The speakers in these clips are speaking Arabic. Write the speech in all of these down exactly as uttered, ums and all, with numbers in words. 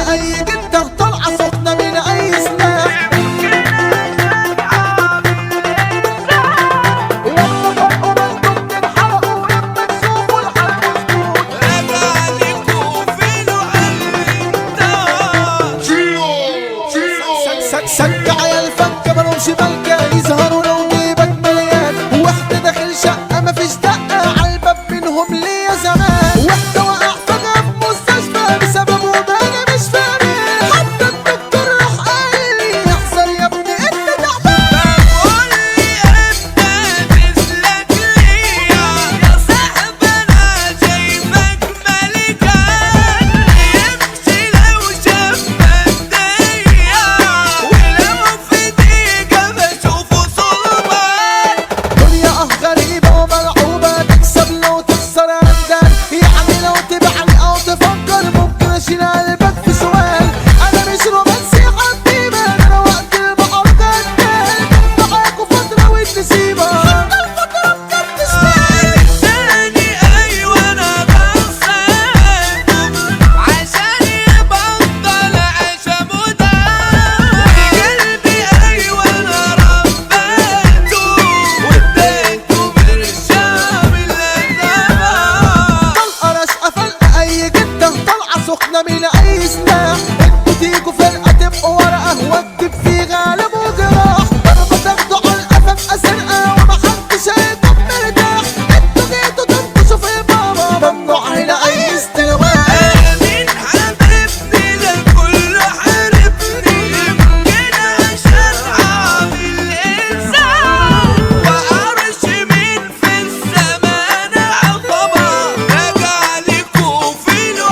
اي جدة طالعة سخنة من اي سلاح. سكع يا الفكة مالهمش ملكة، يظهروا لو جيبك مليان. واحدة داخل شقة مفيش دقة، عالباب منهم ليا زمان. واحدة وقع فجأة في مستشفى بسببه ده أنا مش فاهم. حتى الدكتور راح قال لي احذر يا ابني انت تعبان. قولي انت تسلك ليا يا صاحبي، انا شايفك ملكان. يمشي لو شاف مادية، ولو في دقيقة بشوفه صلبان. دنيا اه غريبة وملعوبة، تكسب لو تخسر عندك. يعني لو تبعني او تفكر ممكن اشيل قلبك في سؤال. انا مش رومانسي حبيبة، انا وقت البحر غدال. معاكوا فترة والنسيبة حتى الفترة بجد شمال. لساني ايوه انا غصان، عشان يبطل عشمه ده. قلبي ايوه انا ربيته، واديته برشام الأدبان. طلقة رشقة فلقة اي جدة طالعة سخنة من اي سلاح. انتوا تيجوا فرقة تبقوا ورقة واكتب في غالب وجراح. ضربة تاخدوا على القفا سرقة ومحدش هيبقى مرتاح. انتوا جيتوا تنكشوا في بابا، ممنوع هنا اي استلواء. مين حبيبني ده كله حاربني، يمكن عشان عامل انسان. وعرش مين في الزمان عقبة، رجعلكوا في له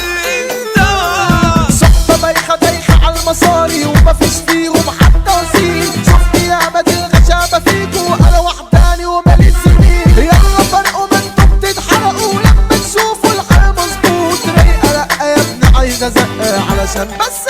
الانتهى. صحبة بايخة دايخة عالمصاري ومفيش فيهم حتى وسيل. شفت ياما دي الغشامة فيكوا، انا وحداني ومالي سنين. يلا فرقوا منكم بتتحرقوا لما تشوفوا الحال مظبوط. رايقة لأ يا ابني عايزة زقة علشان بس